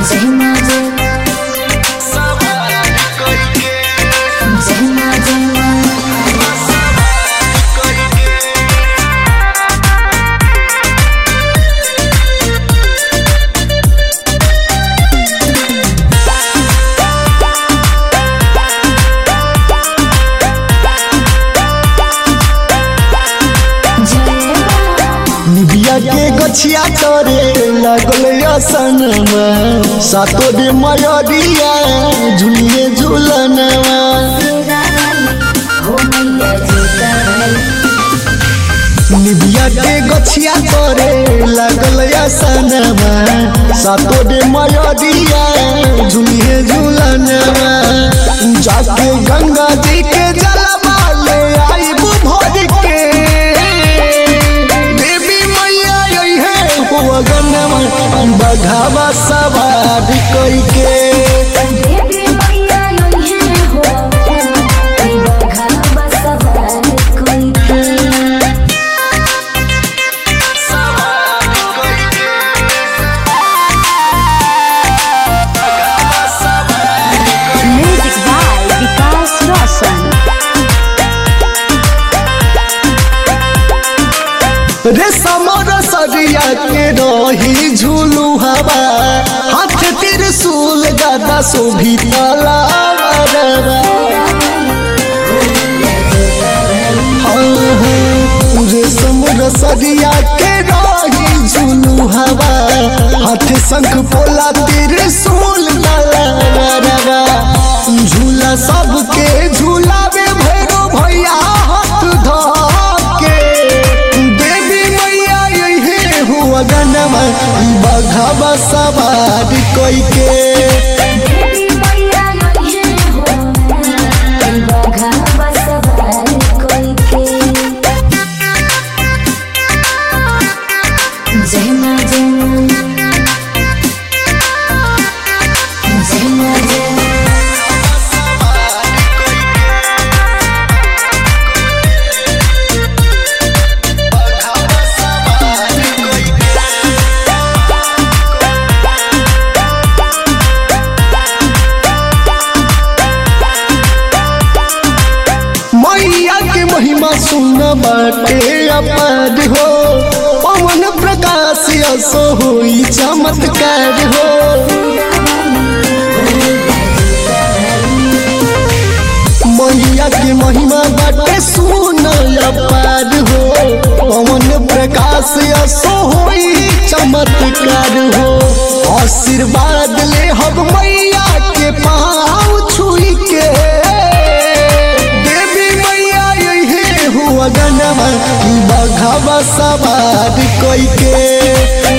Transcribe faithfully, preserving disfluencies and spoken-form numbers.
के गछिया तोरे लगल सनमा सातो रे मयरिया झुलिए झुलनवा निबिया के गछिया तोरे लगल सनमा सातो रे मयरिया झुलिए झुलनवा जाके गंगा जी के जलवा ले आईबू भर के बघावा सवार कोई के रे समर सरिया के रही झूलू हवा हाथ त्रिशूल गदा शोभी रे समर सरिया के रही झूलू हवा हाथ शंख पोला त्रिशूल झूला सबके झूलावे भैरो भैया हाथ धके गनमा बघावा सवार कोई के जय मां जय मां जय मां जय महिमा सुन बाटे अपार हो पवन प्रकाश असो होई चमत्कार हो मैया के महिमा बाटे सुन अपार हो पवन प्रकाश असो होई चमत्कार हो आशीर्वाद ले हम मैया के पाँव छुई के गनमा बघावा सवार कोई के।